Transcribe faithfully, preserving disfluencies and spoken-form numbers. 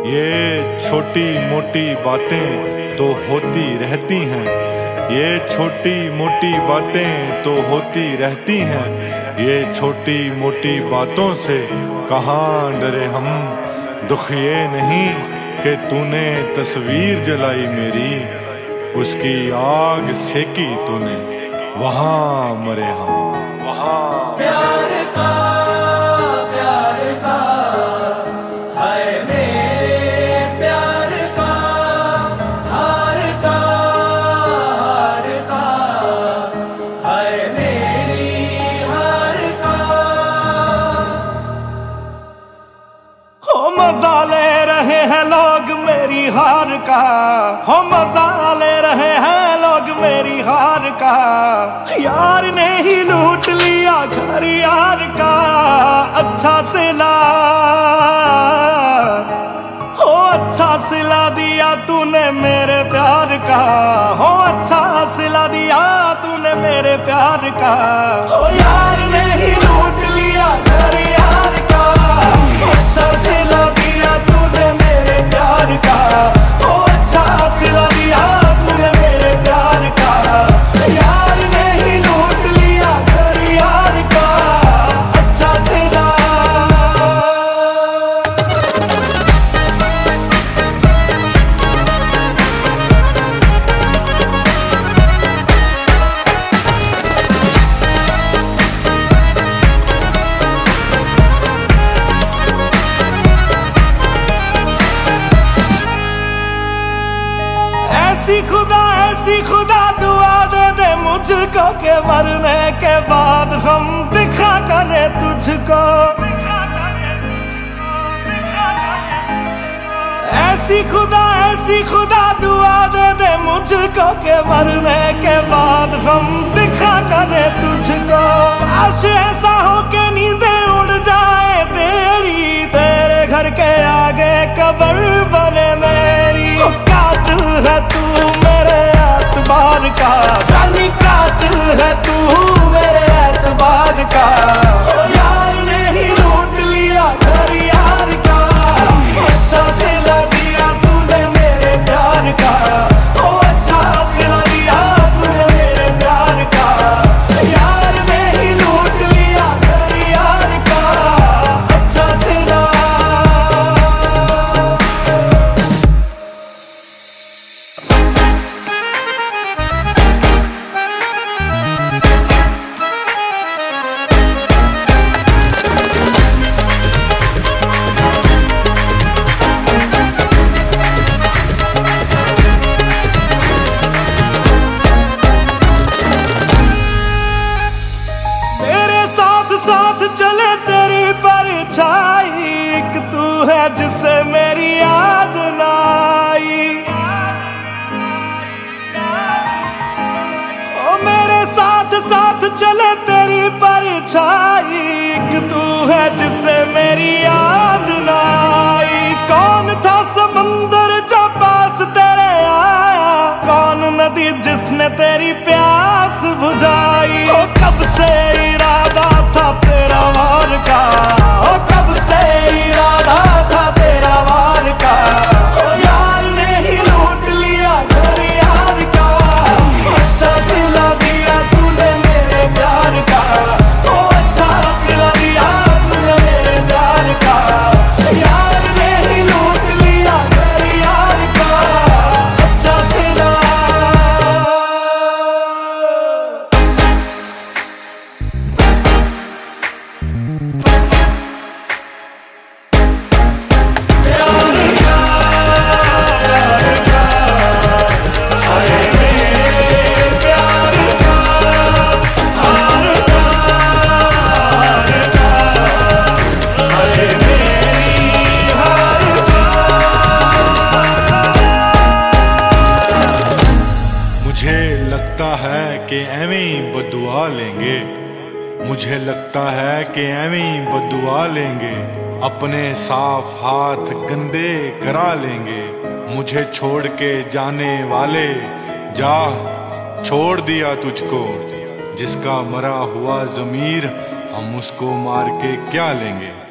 ये छोटी मोटी बातें तो होती रहती हैं, ये छोटी मोटी बातें तो होती रहती हैं, ये छोटी मोटी बातों से कहाँ डरे हम। दुख ये नहीं कि तूने तस्वीर जलाई मेरी, उसकी आग सेकी तूने, वहाँ मरे हम, वहाँ। प्यार का प्यार का है मेरे प्यार का, हार का हार का है मेरी हार का। हो मजा ले रहे हैं लोग मेरी हार का, हो मजा ले रहे हैं लोग मेरी हार का। यार ने ही लूट लिया घर यार का, अच्छा सिला हो अच्छा सिला दिया तूने मेरे प्यार का, हो अच्छा सिला दिया तूने मेरे प्यार का। हो यार ने ही लूट लिया घर यार का, अच्छा सिला दिया तूने मेरे प्यार का, हो अच्छा सिला दिया तूने मेरे प्यार का। यार ने ही लूट लिया घर यार का, अच्छा सिला। ऐसी खुदा ऐसी खुदा दुआ दे दे मुझको के मरने के बाद हम दिखा करे तुझको, दिखा करे तुझको, दिखा करे तुझको। ऐसी खुदा ऐसी खुदा दुआ दे दे मुझको के मरने के बाद हम दिखा करे तुझको। काश ऐसा हो के नींदें उड़ जाए तेरी, तेरे घर के आगे कब्र बने मेरी। कातिल है तू मेरे एतबार का, जानी कातिल है तू मेरे एतबार का। यार ने ही लूट लिया घर यार का, अच्छा सिला दिया तूने मेरे प्यार का, ओ अच्छा सिला दिया तूने मेरे प्यार का। यार ने ही लूट लिया घर यार का, अच्छा सिला। चले तेरी परछाई, एक तू है जिसे मेरी याद ना आई। ओ मेरे साथ साथ चले तेरी परछाई, एक तू है जिसे मेरी याद ना आई। कौन था समंदर जो पास तेरे आया, कौन नदी जिसने तेरी प्यास बुझाई। ओ कब से इरादा था तेरा वार का, ओ कब से इरादा था तेरा वार का। ओ यार ने ही लूट लिया घर यार का, अच्छा सिला दिया तूने मेरे प्यार का, ओ अच्छा सिला दिया तूने मेरे प्यार का। यार ने ही लूट लिया घर यार का, अच्छा सिला। मुझे लगता है कि एवें ही बद्दुआ लेंगे, मुझे लगता है कि एवें ही बद्दुआ लेंगे, अपने साफ हाथ गंदे करा लेंगे। मुझे छोड़ के जाने वाले जा, छोड़ दिया तुझको, जिसका मरा हुआ ज़मीर हम उसको मार के क्या लेंगे।